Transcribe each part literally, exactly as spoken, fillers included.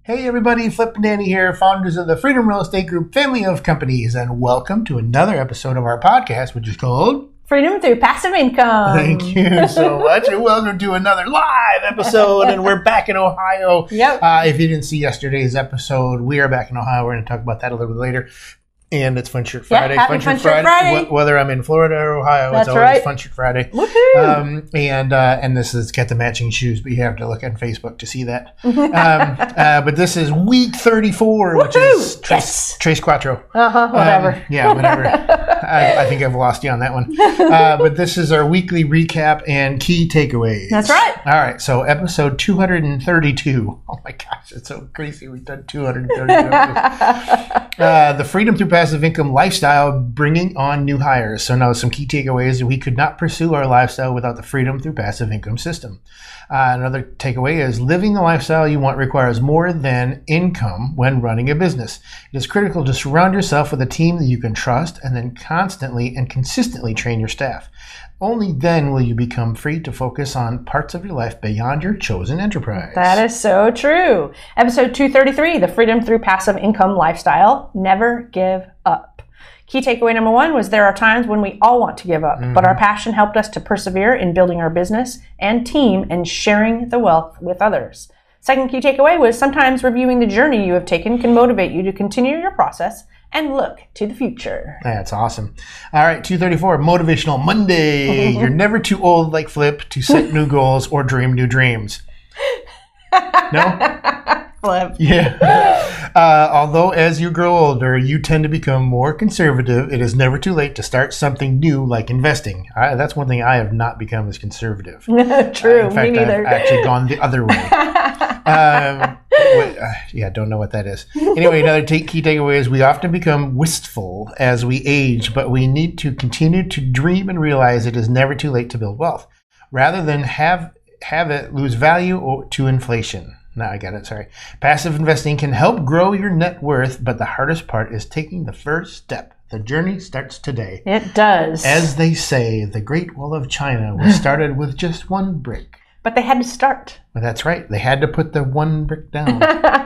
Hey everybody, Flip and Danny here, founders of the Freedom Real Estate Group family of companies, and welcome to another episode of our podcast, which is called Freedom Through Passive Income. Thank you so much, and welcome to another live episode, and we're back in Ohio. Yep. Uh, if you didn't see yesterday's episode, we are back in Ohio. We're going to talk about that a little bit later. And it's Fun Shirt Friday. Yeah, happy Fun Shirt Fun Shirt Friday. Friday. Wh- Whether I'm in Florida or Ohio, That's it's always right. Fun Shirt Friday. Woohoo! Um, and uh, and this has got the matching shoes, but you have to look on Facebook to see that. um, uh, but this is week thirty-four, which is Woohoo! Trace, Yes. Trace Quattro. Uh-huh, whatever. Um, yeah, whatever. I, I think I've lost you on that one. Uh, but this is our weekly recap and key takeaways. That's right. All right, so episode two hundred thirty-two. Oh my gosh, it's so crazy. We've done two hundred thirty-two episodes. Uh, the Freedom Through Passive Income lifestyle, bringing on new hires. So now some key takeaways. We could not pursue our lifestyle without the Freedom Through Passive Income system. Uh, another takeaway is living the lifestyle you want requires more than income when running a business. It is critical to surround yourself with a team that you can trust and then constantly and consistently train your staff. Only then will you become free to focus on parts of your life beyond your chosen enterprise. That is so true. Episode two thirty-three, the Freedom Through Passive Income lifestyle. Never give up. Key takeaway number one was there are times when we all want to give up, mm-hmm. but our passion helped us to persevere in building our business and team and sharing the wealth with others. Second key takeaway was sometimes reviewing the journey you have taken can motivate you to continue your process and look to the future. That's awesome. All right, two thirty-four, Motivational Monday. You're never too old like Flip to set new goals or dream new dreams. No? Flip. Yeah. Uh, although as you grow older, you tend to become more conservative, it is never too late to start something new like investing. I, that's one thing I have not become as conservative. True, uh, in fact, me neither. I've actually gone the other way. um, what, uh, yeah, don't know what that is. Anyway, another take, key takeaway is we often become wistful as we age, but we need to continue to dream and realize it is never too late to build wealth, rather than have have it lose value or, to inflation. No, I got it. Sorry. Passive investing can help grow your net worth, but the hardest part is taking the first step. The journey starts today. It does. As they say, the Great Wall of China was started with just one brick. But they had to start. Well, that's right. They had to put the one brick down.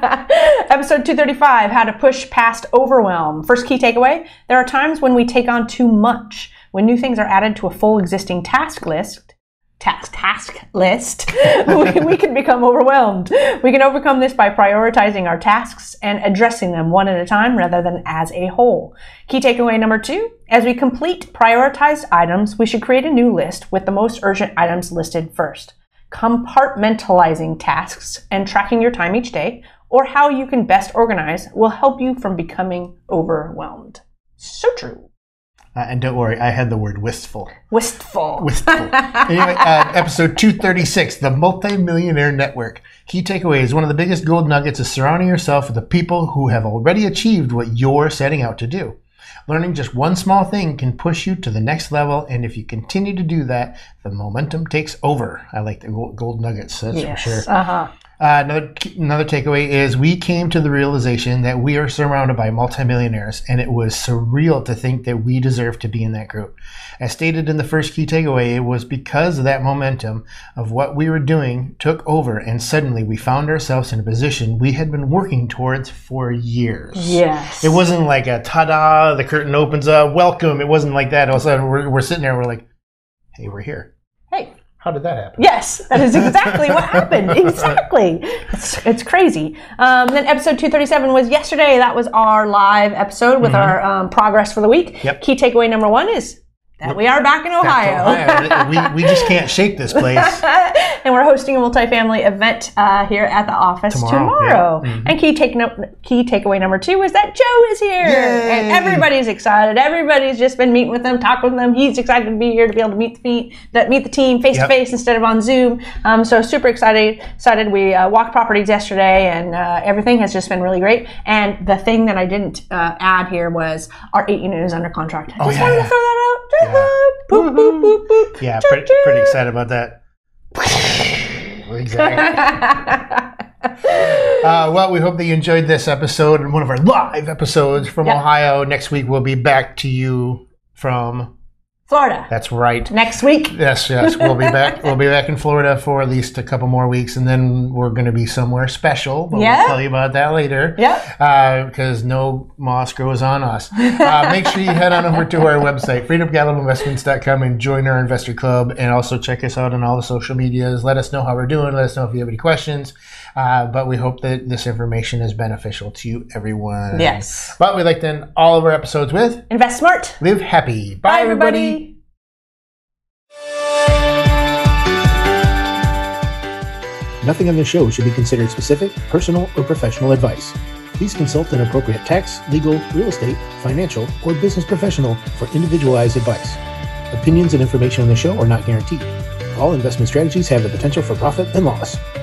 Episode two thirty-five, how to push past overwhelm. First key takeaway, there are times when we take on too much. When new things are added to a full existing task list, task task list, we, we can become overwhelmed. We can overcome this by prioritizing our tasks and addressing them one at a time rather than as a whole. Key takeaway number two, as we complete prioritized items, we should create a new list with the most urgent items listed first. Compartmentalizing tasks and tracking your time each day, or how you can best organize, will help you from becoming overwhelmed. So true. Uh, and don't worry, I had the word wistful. Wistful. Wistful. Anyway, uh, episode two thirty-six, the Multi-Millionaire Network. Key takeaways, one of the biggest gold nuggets is surrounding yourself with the people who have already achieved what you're setting out to do. Learning just one small thing can push you to the next level, and if you continue to do that, the momentum takes over. I like the gold nuggets, that's yes. for sure. Uh-huh. Uh, another another takeaway is we came to the realization that we are surrounded by multimillionaires, and it was surreal to think that we deserve to be in that group. As stated in the first key takeaway, it was because of that momentum of what we were doing took over, and suddenly we found ourselves in a position we had been working towards for years. Yes. It wasn't like a ta-da, the curtain opens up, welcome. It wasn't like that. All of a sudden, we're, we're sitting there, we're like, hey, we're here. Hey. How did that happen? Yes, that is exactly what happened. Exactly. It's, it's crazy. Um, then episode two thirty-seven was yesterday. That was our live episode with mm-hmm. our um, progress for the week. Yep. Key takeaway number one is that we are back in Ohio. Ohio. we, we just can't shake this place. And we're hosting a multifamily event uh, here at the office tomorrow. tomorrow. Yeah. Mm-hmm. And key, take no, key takeaway number two is that Joe is here. Yay. And everybody's excited. Everybody's just been meeting with him, talking with them. He's excited to be here to be able to meet the, feet, that meet the team face to face instead of on Zoom. Um, so super excited. Excited. We uh, walked properties yesterday, and uh, everything has just been really great. And the thing that I didn't uh, add here was our eight unit is under contract. I oh, just yeah. wanted to throw that out. Yeah. Boop, boop, boop, boop. Yeah, pretty, pretty excited about that. Exactly. uh, well, we hope that you enjoyed this episode and one of our live episodes from yep. Ohio. Next week, we'll be back to you from Florida. That's right. Next week. Yes, yes. We'll be back. We'll be back in Florida for at least a couple more weeks, and then we're going to be somewhere special. But Yeah. we'll tell you about that later. Yeah. Uh, because no moss grows on us. Uh, make sure you head on over to our website, freedom capital investments dot com, and join our investor club. And also check us out on all the social medias. Let us know how we're doing. Let us know if you have any questions. Uh, but we hope that this information is beneficial to you, everyone. Yes. But we like to end all of our episodes with Invest smart. live happy. Bye, Bye, everybody. everybody. Nothing on this show should be considered specific, personal, or professional advice. Please consult an appropriate tax, legal, real estate, financial, or business professional for individualized advice. Opinions and information on the show are not guaranteed. All investment strategies have the potential for profit and loss.